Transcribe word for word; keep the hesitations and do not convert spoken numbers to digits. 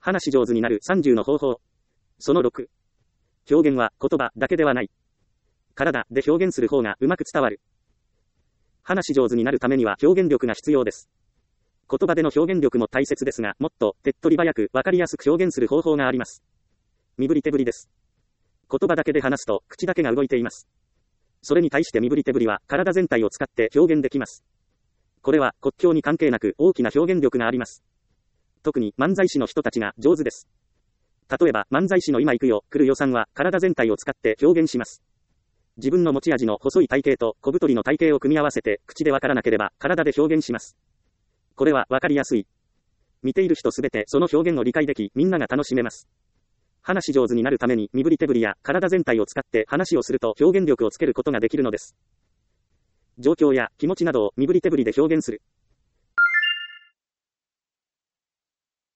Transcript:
話し上手になるさんじゅうの方法。そのろく。表現は言葉だけではない。体で表現する方がうまく伝わる。話し上手になるためには表現力が必要です。言葉での表現力も大切ですが、もっと手っ取り早くわかりやすく表現する方法があります。身振り手振りです。言葉だけで話すと口だけが動いています。それに対して身振り手振りは体全体を使って表現できます。これは国境に関係なく大きな表現力があります。特に漫才師の人たちが上手です。例えば漫才師の今行くよ、来るよさんは体全体を使って表現します。自分の持ち味の細い体型と小太りの体型を組み合わせて口でわからなければ体で表現します。これはわかりやすい。見ている人すべてその表現を理解でき、みんなが楽しめます。話し上手になるために身振り手振りや体全体を使って話をすると表現力をつけることができるのです。状況や気持ちなどを身振り手振りで表現する。